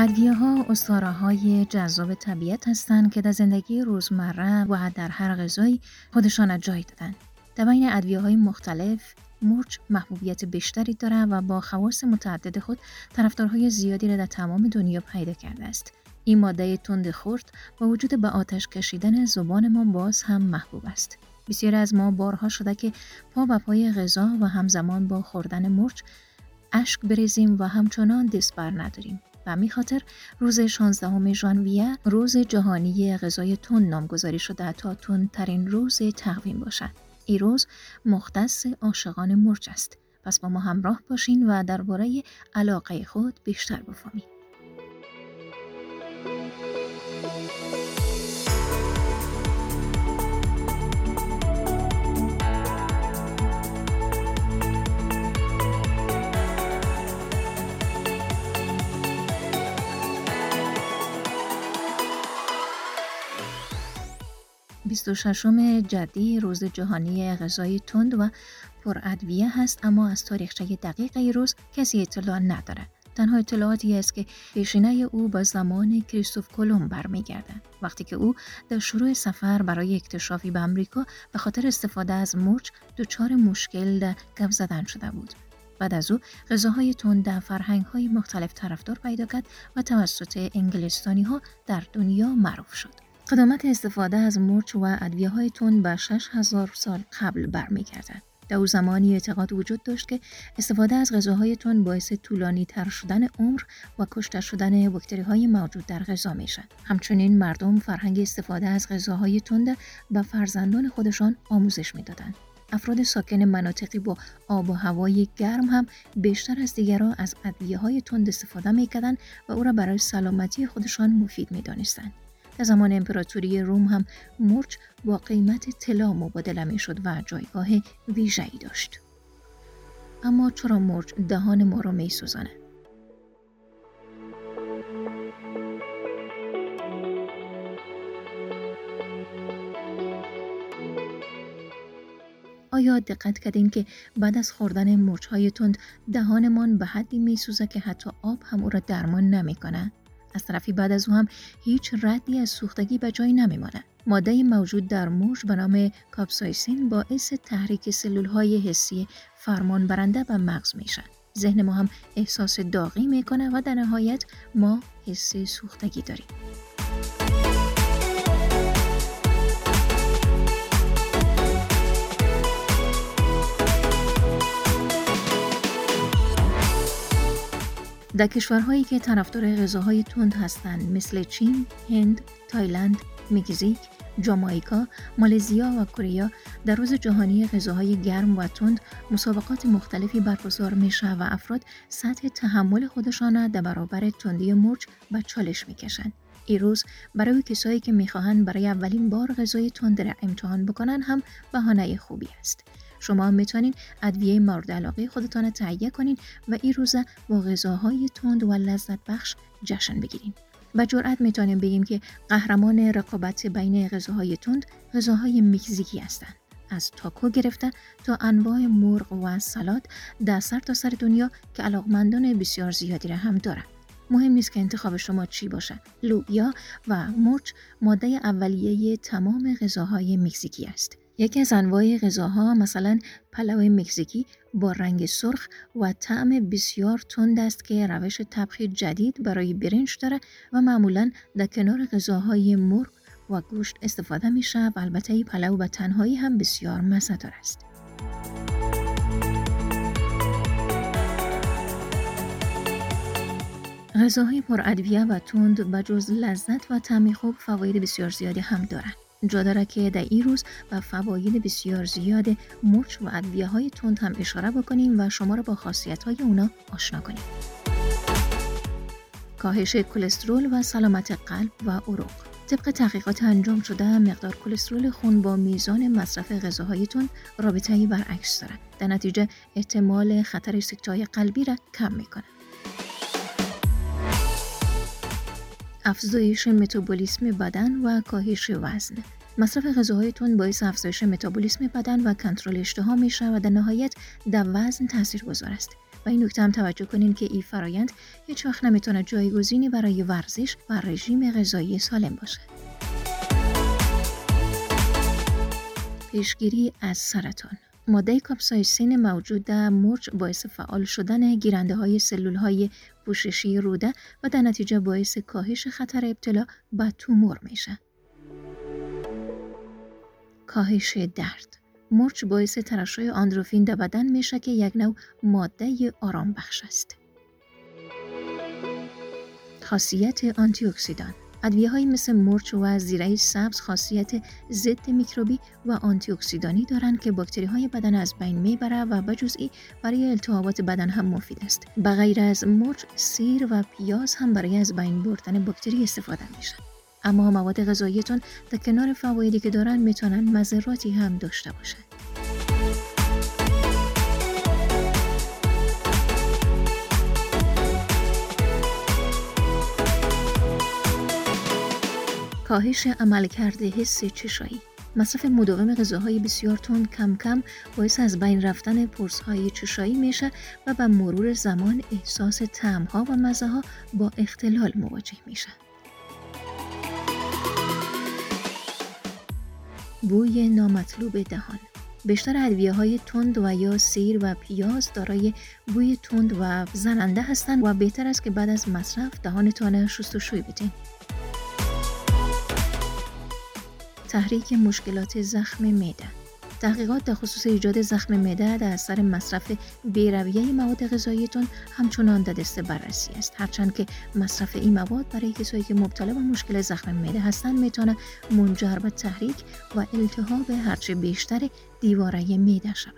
ادویه‌ها اسطوره‌های جذاب طبیعت هستند که در زندگی روزمره و در هر غذایی خودشان را جای دادن. در بین ادویه‌های مختلف، مرچ محبوبیت بیشتری دارد و با خواص متعدد خود طرفدارهای زیادی را در تمام دنیا پیدا کرده است. این ماده تند خرد با وجود به آتش کشیدن زبان ما باز هم محبوب است. بسیاری از ما بارها شده که پا به پای غذا و همزمان با خوردن مرچ اشک بریزیم و همچنان دست بر نداریم. و می خاطر روز 16 ژانویه روز جهانی غذای تند نامگذاری شده تا تندترین روز تقویم باشد. این روز مختص عاشقان مرچ است. پس با ما همراه باشین و درباره علاقه خود بیشتر بفهمید. 26 جدی روز جهانی غذای تند و پرادویه هست، اما از تاریخچه دقیق این روز کسی اطلاع نداره. تنها اطلاعاتی است که پیشینه او به زمان کریستوف کلمب برمیگردد، وقتی که او در شروع سفر برای اکتشافی به امریکا به خاطر استفاده از مرچ دچار مشکل در گپ زدن شده بود. بعد از او غذاهای تند در فرهنگ‌های مختلف طرفدار پیدا کرد و توسط انگلستانی‌ها در دنیا معروف شد. قدامت استفاده از مرچ و ادویه‌های تند به 6000 سال قبل برمیگردد. در او زمانی اعتقاد وجود داشت که استفاده از غذاهای تند باعث طولانی تر شدن عمر و کشته شدن باکتری‌های موجود در غذا میشن. همچنین مردم فرهنگ استفاده از غذاهای تند به فرزندان خودشان آموزش میدادند. افراد ساکن مناطقی با آب و هوای گرم هم بیشتر از دیگران از ادویه‌های تند استفاده میکردند و او را برای سلامتی خودشان مفید میدانستند. در زمان امپراتوری روم هم مرچ با قیمت طلا مبادله میشد و جایگاه ویژه‌ای داشت. اما چرا مرچ دهان ما را میسوزاند؟ آیا دقت کردین که بعد از خوردن مرچ‌های تند دهانمان به حدی میسوزه که حتی آب هم او را درمان نمیکنه؟ از طرفی بعد از او هم هیچ ردی از سوختگی به جای نمیمانه. ماده موجود در مرچ به نام کاپسایسین باعث تحریک سلول‌های حسی فرمان برنده به مغز میشه. ذهن ما هم احساس داغی میکنه و در نهایت ما حس سوختگی داریم. در کشورهایی که طرفدار غذاهای تند هستند مثل چین، هند، تایلند، مکزیک، جامائیکا، مالزیا و کره، در روز جهانی غذاهای گرم و تند مسابقات مختلفی برگزار میشه و افراد سطح تحمل خودشان در برابر تندی مرچ به چالش میکشند. این روز برای کسایی که میخواهند برای اولین بار غذای تند را امتحان بکنن هم بهانه خوبی است. شما میتونین ادویه مورد علاقه خودتان تهیه کنین و این روزه با غذاهای تند و لذت بخش جشن بگیرین. با جرئت میتونیم بگیم که قهرمان رقابت بین غذاهای تند غذاهای مکزیکی هستند. از تاکو گرفته تا انواع مرغ و سالاد در سرتاسر دنیا که علاقمندان بسیار زیادی را هم دارند. مهم نیست که انتخاب شما چی باشه. لوبیا و مرچ ماده اولیه تمام غذاهای مکزیکی است. یکی از انواع غذاها مثلا پلو مکزیکی با رنگ سرخ و طعم بسیار تند است که روش طبخی جدید برای برنج داره و معمولا در کنار غذاهای مرغ و گوشت استفاده میشه و البته این پلو به تنهایی هم بسیار مزه‌دار است. غذاهای پرادویه و تند بجز لذت و طعم خوب فواید بسیار زیادی هم دارند. جا داره که در این روز به فواید بسیار زیاد مرچ و ادویه‌های تند هم اشاره بکنیم و شما را با خاصیت‌های اونا آشنا کنیم. کاهش کلسترول و سلامت قلب و عروق. طبق تحقیقات انجام شده مقدار کلسترول خون با میزان مصرف غذاهای تند رابطه‌ای برعکس داره. در نتیجه احتمال خطر سکته قلبی را کم میکنه. افزایش متابولیسم بدن و کاهش وزن. مصرف غذاهای تند باعث افزایش متابولیسم بدن و کنترل اشتها میشه و در نهایت در وزن تاثیرگذار است. و این نکته هم توجه کنین که این فرایند هیچ وقت نمیتونه جایگزینی برای ورزش و رژیم غذایی سالم باشه. پیشگیری از سرطان. ماده کاپسایسین موجود در مرچ باعث فعال شدن گیرنده‌های سلول‌های پوششی روده و در نتیجه باعث کاهش خطر ابتلا به تومور میشه. کاهش درد. مرچ باعث ترشح آندروفین در بدن میشه که یک نوع ماده آرام بخش است. خاصیت آنتی اکسیدان. ادویه‌هایی مثل مرچ و زیره سبز خاصیت ضد میکروبی و آنتی اکسیدانی دارند که باکتری‌های بدن از بین میبره و بجزئی برای التهابات بدن هم مفید است. به غیر از مرچ، سیر و پیاز هم برای از بین بردن باکتری استفاده میشه. اما مواد غذاییتون در کنار فوایدی که دارن میتونن مضراتی هم داشته باشن. کاهش عملکرد حس چشایی. مصرف مداوم غذاهای بسیار تند کم کم باعث از بین رفتن پرس‌های چشایی میشه و با مرور زمان احساس طعم‌ها و مزه‌ها با اختلال مواجه میشه. بوی نامطلوب دهان. بیشتر ادویه‌های تند و یا سیر و پیاز دارای بوی تند و زننده هستند و بهتر است که بعد از مصرف دهانتان شستشوی بدین. تحریک مشکلات زخم معده. تحقیقات در خصوص ایجاد زخم معده در اثر مصرف بی‌رویه مواد غذاییتون همچنان در دست بررسی است، هرچند که مصرف این مواد برای کسایی که مبتلا به مشکل زخم معده هستند میتونه منجر به تحریک و التهاب هرچه بیشتر دیواره معده شود.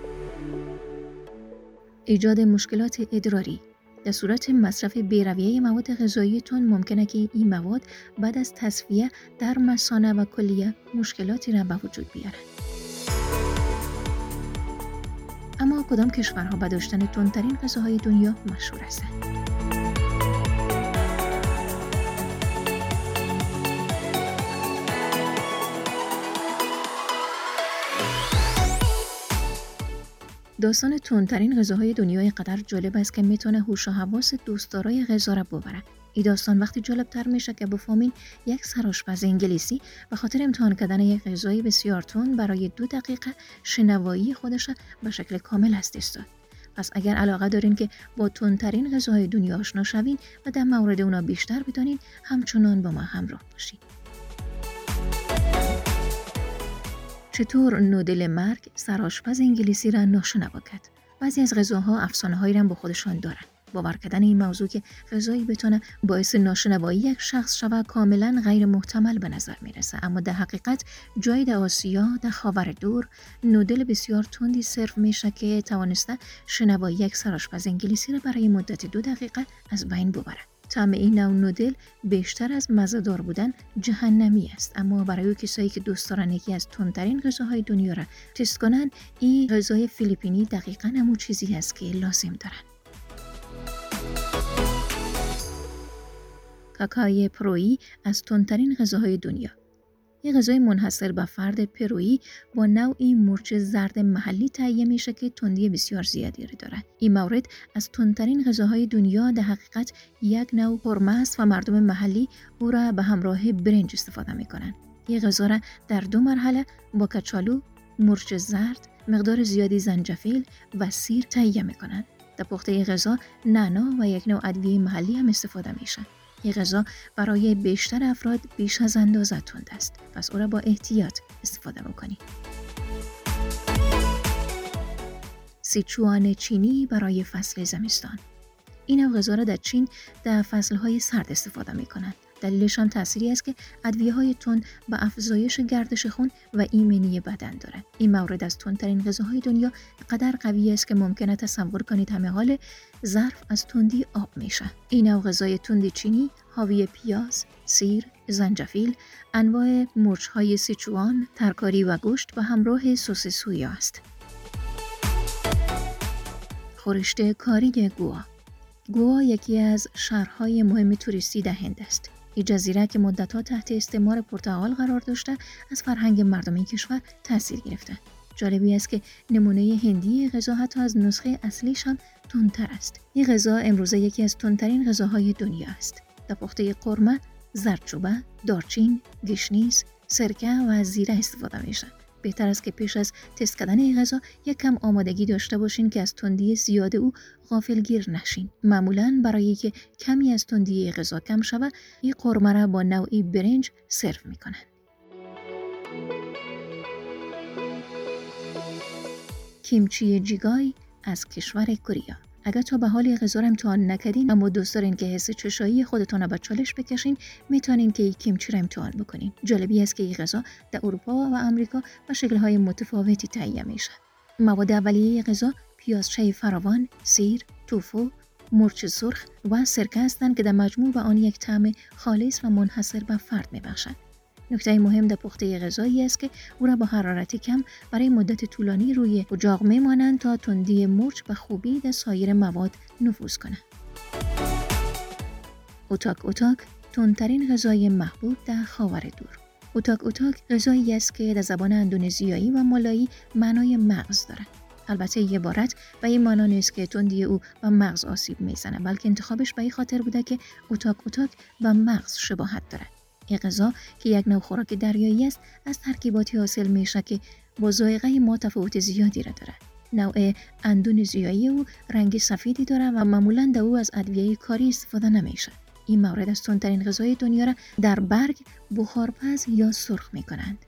ایجاد مشکلات ادراری. در صورت مصرف بی‌رویه مواد غذاییتون ممکنه که این مواد بعد از تصفیه در مثانه و کلیه مشکلاتی را به وجود بیارن. اما کدام کشورها به داشتن تندترین غذاهای دنیا مشهور هستند؟ داستان تندترین غذاهای دنیا اینقدر جالب است که میتونه هوش و حواس دوستدارای غذا را ببره. این داستان وقتی جالبتر میشه که بفهمین یک سرآشپز انگلیسی به خاطر امتحان کردن یک غذای بسیار تند برای 2 دقیقه شنوایی خودش به شکل کامل از دست داد. پس اگر علاقه دارین که با تندترین غذاهای دنیا آشنا شوین و در مورد اونا بیشتر بدونین، همچنان با ما همراه باشین. چطور نودل مرگ سرآشپز انگلیسی را ناشنوا کرد؟ بعضی از غذاها افسانه‌هایی را با خودشان دارند. باور کردن این موضوع که غذایی بتونه باعث ناشنوایی یک شخص شود کاملا غیر محتمل به نظر میرسه، اما در حقیقت جایی در آسیا در خاور دور نودل بسیار تندی سرو میشه که توانسته شنوایی یک سرآشپز انگلیسی را برای مدت 2 دقیقه از بین ببره. طعم این نوع نودل بیشتر از مزه‌دار بودن جهنمی است، اما برای کسایی که دوست دارن یکی از تندترین غذاهای دنیا را تست کنن، این غذای فیلیپینی دقیقاً همون چیزی است که لازم دارن. کاکای پرویی از تندترین غذاهای دنیا. یک غذای منحصر به فرد پرویی با نوعی مرچ زرد محلی تهیه میشه که تندی بسیار زیادی داره. این مورد از تندترین غذاهای دنیا در حقیقت یک نوع قرمه است و مردم محلی او را به همراه برنج استفاده میکنن. این غذا را در 2 مرحله با کچالو، مرچ زرد، مقدار زیادی زنجفیل و سیر تهیه میکنن. در پخت این غذا نعنا و یک نوع ادویه محلی هم استفاده میشه. این غذا برای بیشتر افراد بیش از اندازه تند است، پس او را با احتیاط استفاده بکنید. سیچوان چینی برای فصل زمستان. این نوع غذا را در چین در فصلهای سرد استفاده می‌کنند. دلیلش هم تأثیری است که ادویه‌های تند به افزایش گردش خون و ایمنی بدن دارد. این مورد از تندترین غذاهای دنیا قدر قوی است که ممکنه تصور کنید همه حال ظرف از تندی آب میشه. این نوع غذای تند چینی حاوی پیاز، سیر، زنجفیل، انواع مرچ‌های سیچوان، ترکاری و گوشت و همراه سس سویا است. خورشت کاری گوا. گوا یکی از شهرهای مهم توریستی در هند است. این جزیره که مدت‌ها تحت استعمار پرتغال قرار داشته، از فرهنگ مردم این کشور تأثیر گرفته. جالبی است که نمونه هندی غذا حتی از نسخه اصلیش هم تندتر است. این غذا امروزه یکی از تندترین غذاهای دنیا است. در پخته قورمه زردچوبه، دارچین، گشنیز، سرکه و زیره استفاده میشه. بهتر است که پیش از تست کردن این غذا یک کم آمادگی داشته باشین که از تندی زیاد او غافلگیر نشین. معمولاً برای که کمی از تندی غذا کم شود، این قورمه را با نوعی برنج سرو میکنن. کیمچی جیگای از کشور کره. اگر تا به حال غذا را امتحان نکردین اما دوست دارین که حس چشایی خودتون را به چالش بکشین، میتونین که این کیمچی را امتحان بکنین. جالبی است که این غذا در اروپا و آمریکا به شکل‌های متفاوتی تهیه میشه. مواد اولیه غذا پیازچه فراوان، سیر، توفو، مرچ سرخ و سرکه هستند که در مجموع به آن یک طعم خالص و منحصر به فرد میبخشند. نکته مهم در پخته غذایی است که او را با حرارت کم برای مدت طولانی روی اجاق میمانند تا تندی مرچ به خوبی در سایر مواد نفوذ کنند. اوتاک اوتاک تندترین غذای محبوب در خاور دور. اوتاک اوتاک غذایی است که در زبان اندونزیایی و مالایی معنای مغز دارد. البته این عبارت به این معنا نیست که تندی او به مغز آسیب میزنه، بلکه انتخابش به این خاطر بوده که اوتاک اوتاک به مغز شباهت دارد. این غذا که یک نوع خوراک دریایی است، از ترکیباتی حاصل میشه که با ذائقه ما تفاوت زیادی را دارد. نوع اندونزیایی او رنگ سفیدی دارد و معمولاً در او از ادویه کاری استفاده نمیشه. این مورد از تندترین غذای دنیا را در برگ بخارپز یا سرخ میکنند.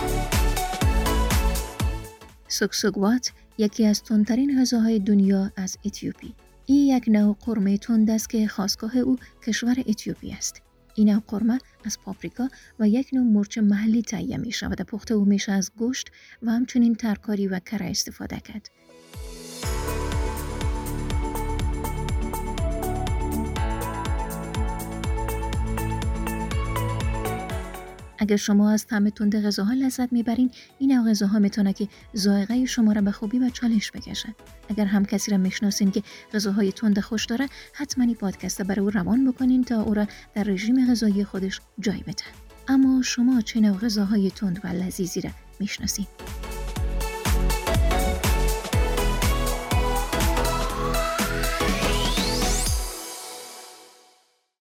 سوکسوگوات یکی از تندترین غذاهای دنیا از اتیوپی. این یک نوع قورمه تند است که خاصگاه او کشور اتیوپی است. این نوع قورمه از پاپریکا و یک نوع مرچ محلی تهیه می شود. در پخته او میشه از گوشت و همچنین ترکاری و کره استفاده کرد. اگر شما از طعم تند غذاها لذت میبرین، این نوع غذاها میتونه که ذائقه شما را به خوبی به چالش بکشه. اگر هم کسی را میشناسین که غذاهای تند خوش داره، حتما این پادکست برای او روان بکنین تا او را در رژیم غذایی خودش جای بده. اما شما چه نوع غذاهای تند و لذیذی را میشناسین؟